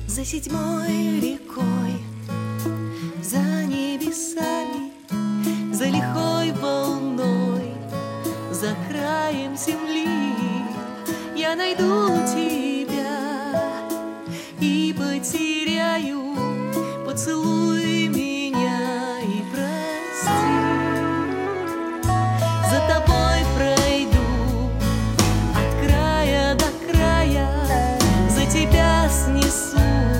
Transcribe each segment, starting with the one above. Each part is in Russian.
За седьмой рекой, за небесами, за лихой волной, за краем земли я найду тебя и потеряю. Поцелуй меня и прости. За тобой пройду от края до края, за тебя снесу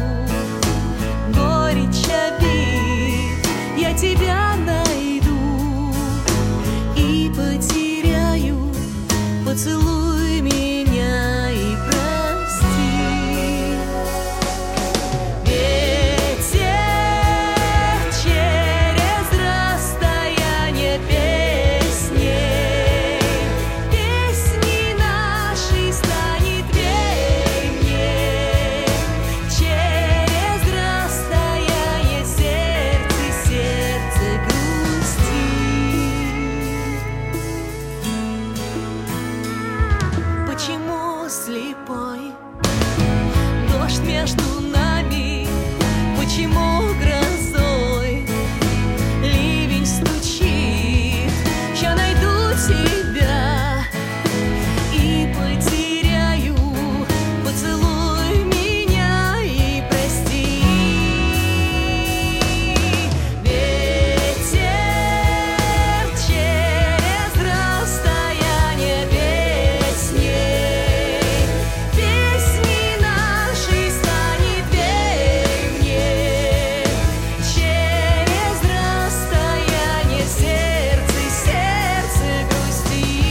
горечь обид. Я тебя найду и потеряю. Поцелуй меня и прости. Ветер через расстояние песней, песни нашей станет пение. Через расстояние сердце грустит. Почему слепой дождь между нами? Почему грозой ливень стучит? Я найду тебя и потеряю. Поцелуй меня и прости. Ветер через расстояние песней, песни нашей станет пение. Через расстояние сердце грустит.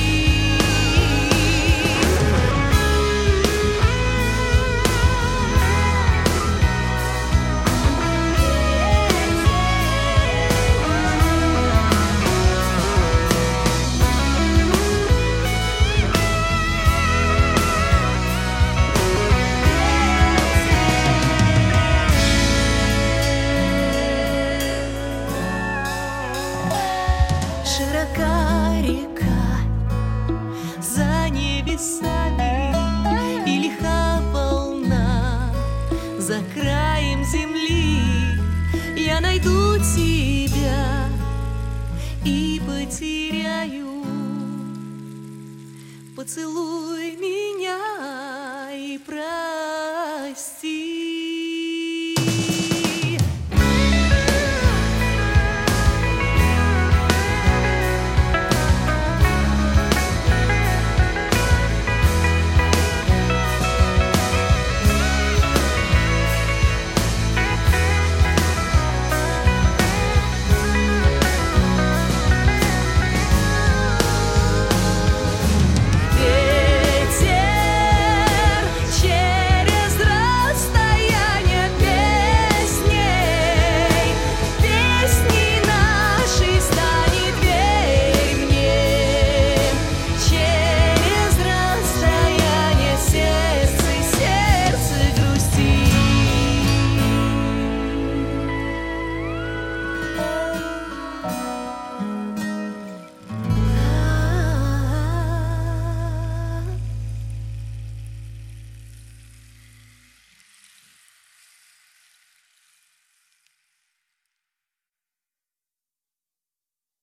Широка река за небесами, и лиха волна за краем земли. Я найду тебя и потеряю. Поцелуй меня и прости.